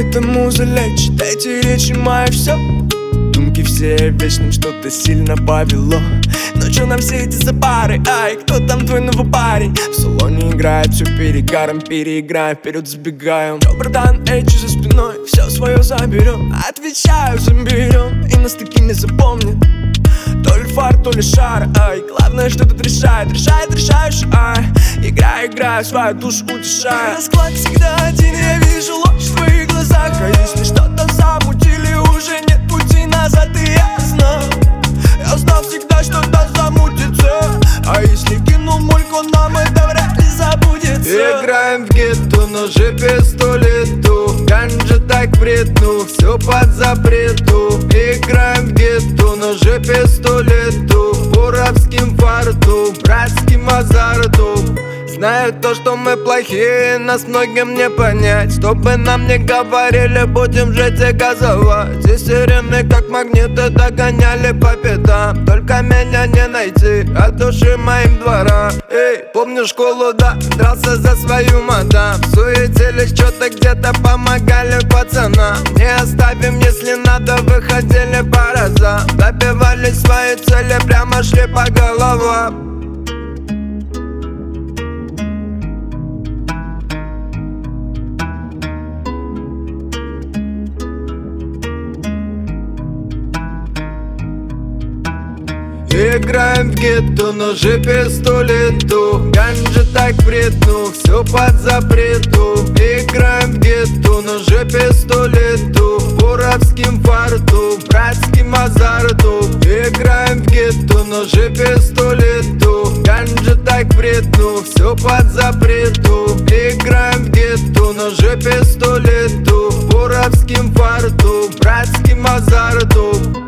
эта муза лечит, эти речи мои все. Думки все о вечном, что-то сильно повело. Ночью нам все эти запары, ай, кто там твой новый парень? В салоне играет все перегаром, переиграем, вперед забегаем. Чё, братан, эти за спиной, все свое заберем. Отвечаю, заберем, и нас такими запомнят. То ли фар, то ли шар, ай, главное, что тут решает, решаешь, ай. Играю, свою душу утешаю. Расклад всегда один, я вижу ложь в твоих глазах. А если что-то замутили, уже нет пути назад. И я знал всегда, что-то замутится. А если кинул мульку, нам это вряд ли забудется. Играем в гетту, ножи, пистолету. Ганджа так вредну, все под запрету. Играем в гетту, ножи, пистолету. Буровским фарту, братским азарту. Знают то, что мы плохие, нас многим не понять. Чтобы нам не говорили, будем жить и газовать. Здесь сирены как магниты догоняли по пятам. Только меня не найти от души моим двора. Эй, помню школу, да, дрался за свою мадам. Суетились, что-то где-то помогали пацанам. Не оставим, если надо, выходили по разам. Добивали свои цели, прямо шли по головам. Играем в гетту, ножи, пистолету. Ганджа так вредну, все под запрету. Играем в гетту, ножи, пистолету. Буровским фарту, братским азарту. Играем в гетту, ножи, пистолету. Ганджа так вредну, все под запрету. Играем в гетту, ножи, пистолету. Буровским фарту, братским азарту.